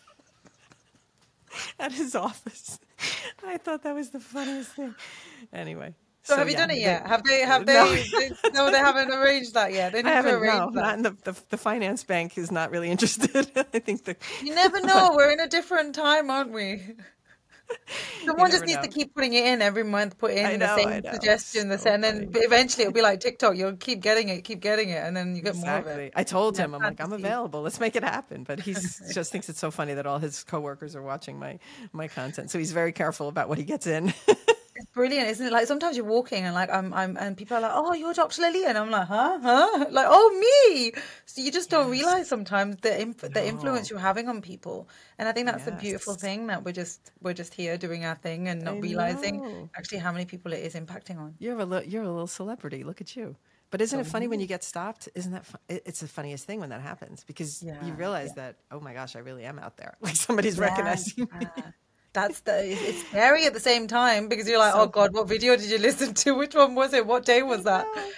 at his office. I thought that was the funniest thing. Anyway, So so have you yeah, done it yet? no, No, they haven't arranged that yet. They I need to haven't. arrange No, that. not in the finance bank is not really interested. I think You never but know. We're in a different time, aren't we? you Someone just never needs to know. keep putting it in every month, put I in the know, same it's suggestion, so and then funny. but eventually it'll be like TikTok. You'll keep getting it, and then you get more of it. Exactly. I told Yeah, him, I'm like, I'm fantasy. available. Let's make it happen. But he's just thinks it's so funny that all his coworkers are watching my content. So he's very careful about what he gets in. It's brilliant, isn't it? Like sometimes you're walking and like and people are like, "Oh, you're Dr. Lily," and I'm like, "Huh?" Like, "Oh, me." So you just don't realize Yes. sometimes the influence No. you're having on people, and I think that's the beautiful Yes. thing that we're just here doing our thing and I not realizing know. actually how many people it is impacting on. You're a little celebrity. Look at you. But isn't So it funny when you, you get stopped? Isn't that it's the funniest thing when that happens because you yeah, realize yeah, that, oh my gosh, I really am out there. Like somebody's yeah. recognizing me. That's it's scary at the same time because you're like, oh So God, what video did you listen to? Which one was it? What day I was that? know.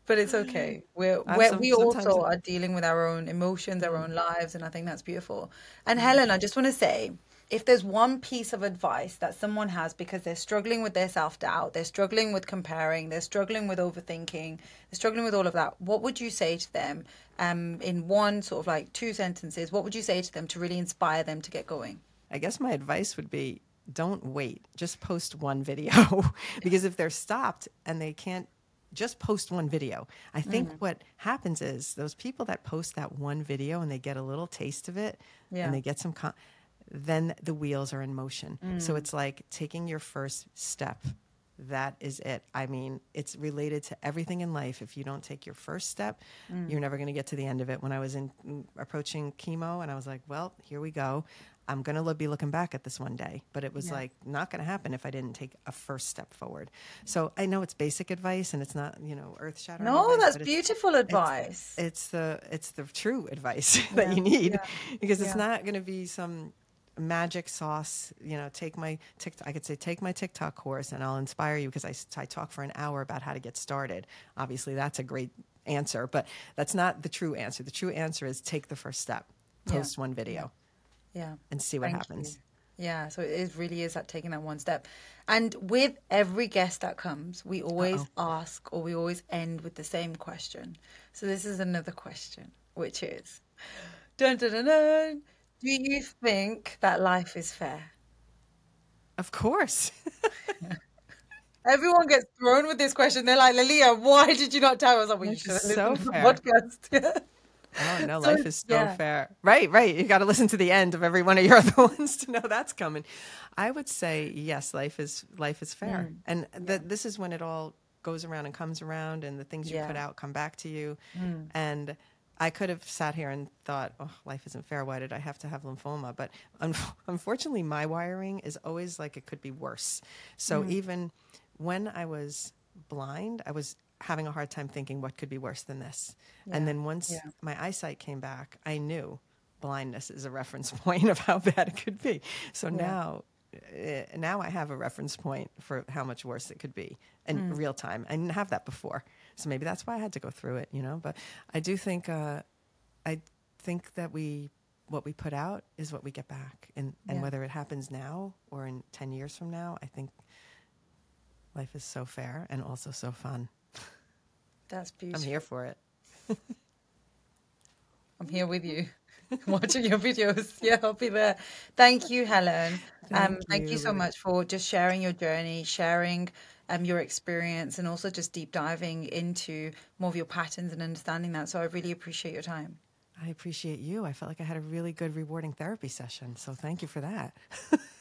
But it's okay. We Sometimes. also are dealing with our own emotions, our Mm, own lives, and I think that's beautiful. And mm. Helen, I just want to say, if there's one piece of advice that someone has because they're struggling with their self-doubt, they're struggling with comparing, they're struggling with overthinking, they're struggling with all of that, what would you say to them, in one sort of like two sentences? What would you say to them to really inspire them to get going? I guess my advice would be don't wait. Just post one video because if they're stopped and they can't just post one video, I think Mm, what happens is those people that post that one video and they get a little taste of it and yeah. they get then the wheels are in motion. So Mm, it's like taking your first step. That is it. I mean, it's related to everything in life. If you don't take your first step, you're mm, never going to get to the end of it. When I was approaching chemo, and I was like, well, here we go. I'm going to be looking back at this one day. But it was yeah. like not going to happen if I didn't take a first step forward. So I know it's basic advice and it's not, earth shattering No, advice, that's but beautiful it's advice. it's the true advice that Yeah, you need yeah, because it's yeah. not going to be some magic sauce. Take my TikTok. I could say take my TikTok course and I'll inspire you because I talk for an hour about how to get started. Obviously, that's a great answer, but that's not the true answer. The true answer is take the first step, Yeah. post one Yeah. video, Yeah. and see what Thank you. happens. Yeah. So it really is like taking that one step. And with every guest that comes, we Uh always oh. ask or we always end with the same question. So this is another question, which is, dun, dun, dun, dun, do you think that life is fair? Of course. Everyone gets thrown with this question. They're like, Lilia, why did you not tell us? I was like, well, you Life should is have so listened to the fair. podcast. Oh no, So life is so yeah. fair. Right, right. You got to listen to the end of every one of your other ones to know that's coming. I would say yes, life is fair, Mm, and yeah. this is when it all goes around and comes around, and the things you put Yeah. out come back to you. Mm, And I could have sat here and thought, oh, life isn't fair. Why did I have to have lymphoma? But unfortunately, my wiring is always like it could be worse. So mm, even when I was blind, I was having a hard time thinking what could be worse than this. And yeah. then once Yeah. my eyesight came back, I knew blindness is a reference point of how bad it could be. So Yeah. now I have a reference point for how much worse it could be in Mm, real time. I didn't have that before. So maybe that's why I had to go through it. But I do think, I think that what we put out is what we get back. And yeah. whether it happens now or in 10 years from now, I think life is so fair and also so fun. That's I'm here beautiful. for it. I'm here with you, watching your videos. Yeah, I'll be there. Thank you, Helen. Thank Thank you you, so Lily. much for just sharing your journey, sharing your experience, and also just deep diving into more of your patterns and understanding that. So I really appreciate your time. I appreciate you. I felt like I had a really good, rewarding therapy session. So thank you for that.